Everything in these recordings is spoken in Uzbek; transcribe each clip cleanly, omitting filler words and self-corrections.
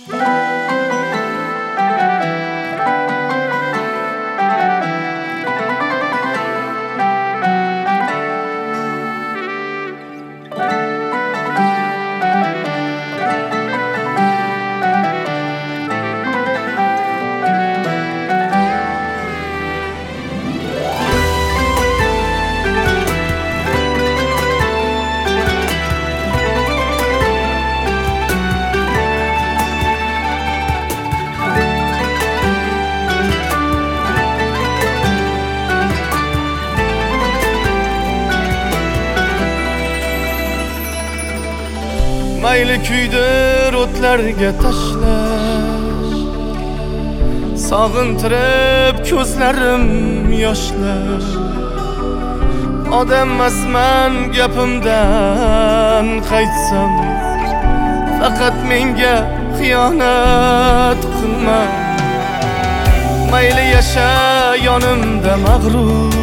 Mayli kuydir o'tlarga tashlash, sog'intirib ko'zlarim yoshlar. Odammasman gapimdan qaytsam, faqat menga xiyonat qilma. Mayli yasha yonimda mag'rur,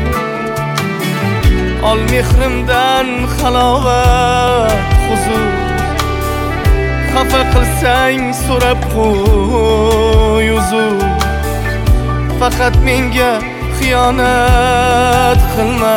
ol mehrimdan halovat huzur. Xafa qilsang so'rab qo'y uzr, faqat menga xiyonat qilma.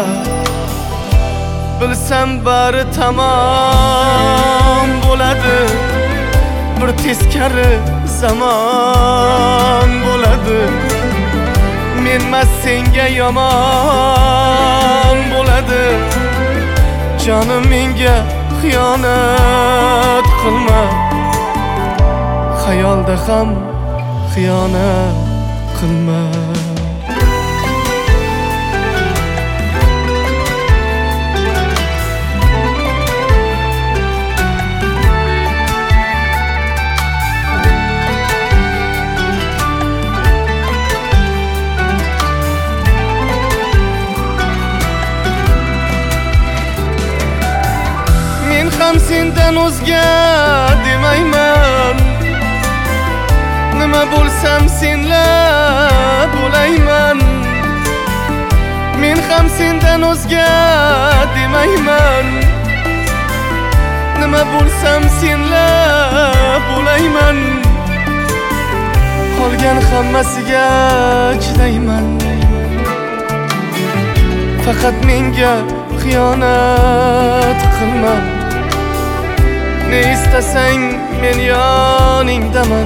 Bilsam bari tamom bo'ladi, bir teskari zamon bo'ladi. Menmas senga yomon bo'ladi. Jonim menga xiyonat qilma. Xayolda ham xiyonat qilma. Men ham sendan o'zga demayman, nima bo'lsam senla bo'layman. Men ham sendan o'zga demayman, nima bo'lsam senla bo'layman. Qolgan hammasiga chidayman, faqat menga xiyonat qilma. Ne istasang men yoningdaman,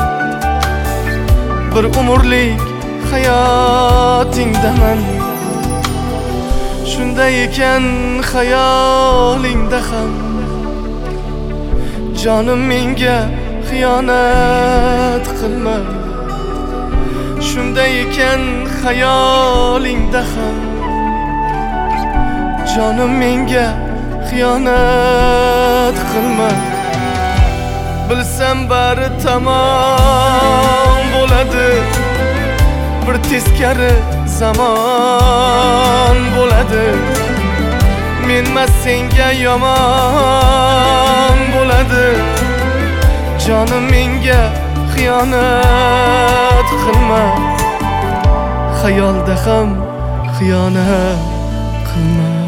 bir umrlik hayotingdaman. Shunday ekan xayolingda ham jonim menga xiyonat qilma. Shunday ekan xayolingda ham jonim menga xiyonat qilma. Bilsam bari tamom bo'ladi, bir teskari zamon bo'ladi. Menmas senga yomon bo'ladi. Jonim menga xiyonat qilma. Xayolda ham xiyonat qilma.